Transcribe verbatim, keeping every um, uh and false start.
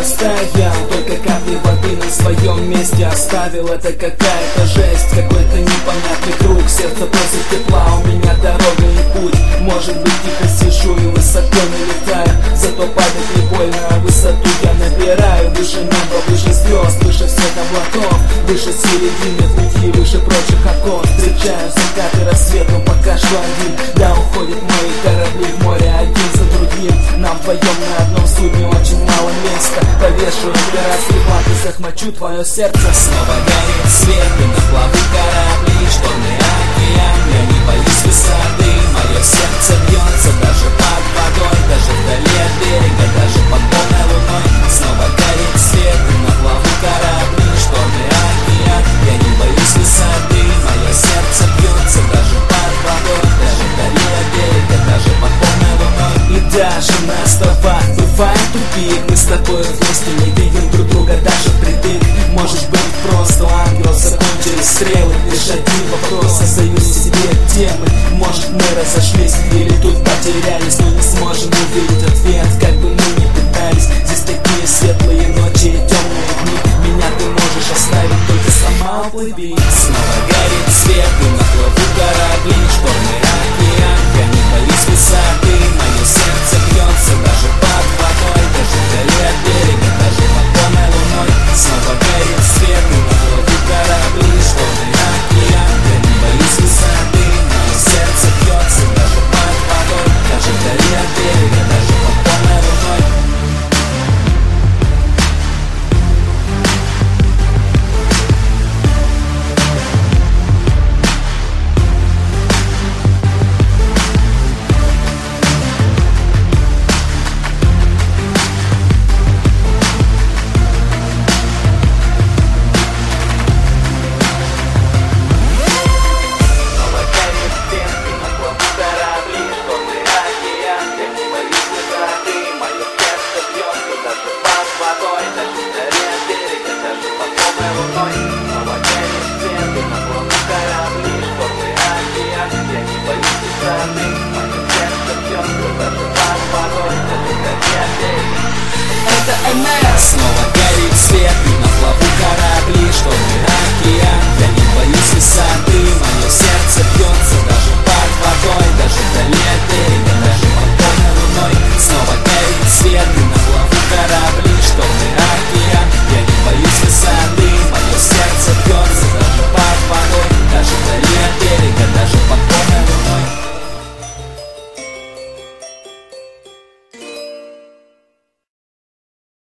растаял, только капли воды на своем месте оставил. Это какая-то жесть, какой-то непонятный круг. Сердце просит тепла, у меня дорога и путь. Может быть, тихо сижу и высоко не летаю, зато падать не больно, а высоту я набираю. Выше неба, выше звезд, выше всех облаков, выше середины пути, выше прочих окон. Встречаю закаты, рассвет, но пока что один. Да, уходят мои корабли в море один за другим. Нам вдвоем на одном судне очень мало места. Повешу императорский флаг и захвачу твое сердце. Снова горит свет, и на плаву корабли, штормный океан. Я не боюсь высоты, мое сердце бьется даже под водой, даже вдали от берега, даже под полной луной. Снова горит свет, и на плаву корабли, штормный океан. Я не боюсь высоты, мое сердце бьется даже под водой, даже вдали от берега, даже под полной луной. И даже на островах бывает тупик, мы с тобой вместе не видим друг друга даже впритык. Может быть, просто у ангелов закончились стрелы. Лишь один вопрос, остаюсь себе темы. Может, мы разошлись или тут потерялись, но не сможем увидеть ответ, как бы мы ни пытались. Здесь такие светлые ночи и темные дни. Меня ты можешь оставить, только сама уплыви. Снова горит свет, и на плаву корабли, штормный океан. Я не боюсь высоты, мое сердце бьется даже под водой, даже вдали от берега, даже под полной луной. Снова горит свет, и на плаву корабли, штормный океан. Я не боюсь высоты, мое сердце бьется даже под водой, даже вдали от берега, даже под полной луной. Снова